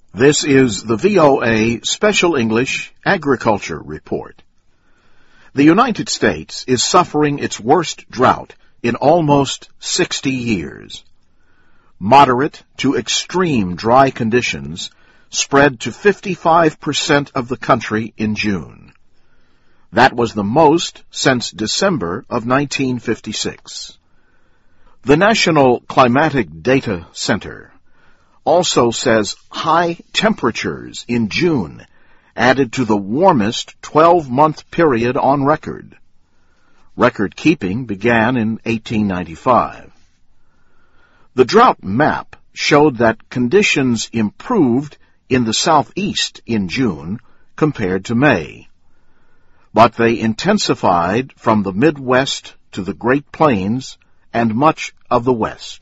This is the VOA Special English Agriculture Report. The United States is suffering its worst drought in almost 60 years. Moderate to extreme dry conditions spread to 55% of the country in June. That was the most since December of 1956. The National Climatic Data Center also says high temperatures in June added to the warmest 12-month period on record. Record-keeping began in 1895. The drought map showed that conditions improved in the southeast in June compared to May, but they intensified from the Midwest to the Great Plains and much of the West.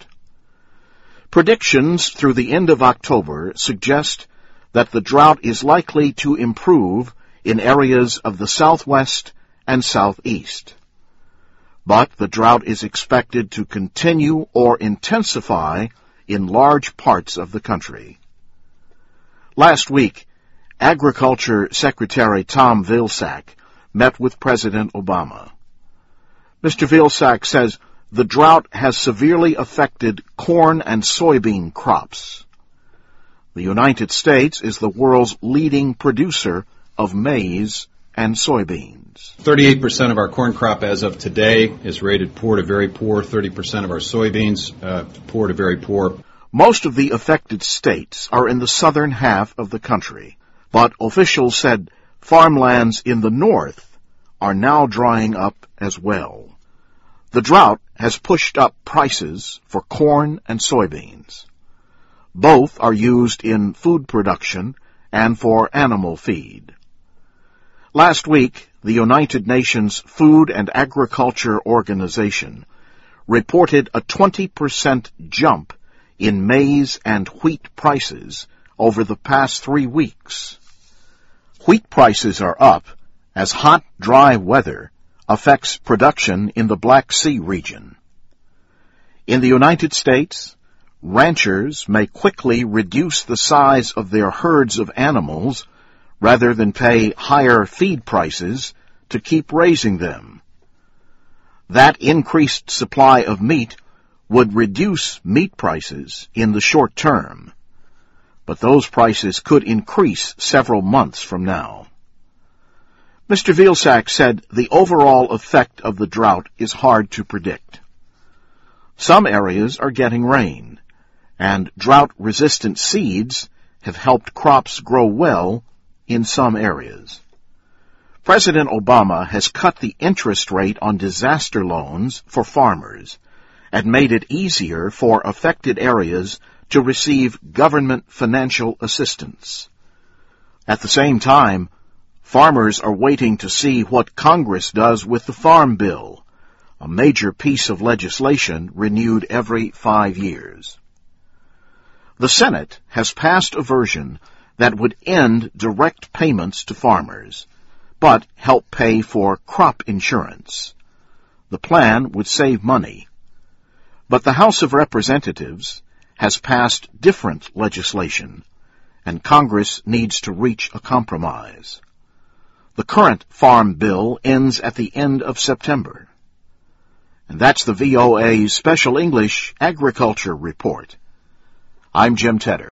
Predictions through the end of October suggest that the drought is likely to improve in areas of the Southwest and Southeast. But the drought is expected to continue or intensify in large parts of the country. Last week, Agriculture Secretary Tom Vilsack met with President Obama. Mr. Vilsack says the drought has severely affected corn and soybean crops. The United States is the world's leading producer of maize and soybeans. 38% of our corn crop as of today is rated poor to very poor. 30% of our soybeans, poor to very poor. Most of the affected states are in the southern half of the country, but officials said farmlands in the north are now drying up as well. The drought has pushed up prices for corn and soybeans. Both are used in food production and for animal feed. Last week, the United Nations Food and Agriculture Organization reported a 20% jump in maize and wheat prices over the past 3 weeks. Wheat prices are up as hot, dry weather affects production in the Black Sea region. In the United States, ranchers may quickly reduce the size of their herds of animals rather than pay higher feed prices to keep raising them. That increased supply of meat would reduce meat prices in the short term, but those prices could increase several months from now. Mr. Vilsack said the overall effect of the drought is hard to predict. Some areas are getting rain, and drought-resistant seeds have helped crops grow well in some areas. President Obama has cut the interest rate on disaster loans for farmers and made it easier for affected areas to receive government financial assistance. At the same time, farmers are waiting to see what Congress does with the Farm Bill, a major piece of legislation renewed every 5 years. The Senate has passed a version that would end direct payments to farmers, but help pay for crop insurance. The plan would save money. But the House of Representatives has passed different legislation, and Congress needs to reach a compromise. The current Farm Bill ends at the end of September. And that's the VOA Special English Agriculture Report. I'm Jim Tedder.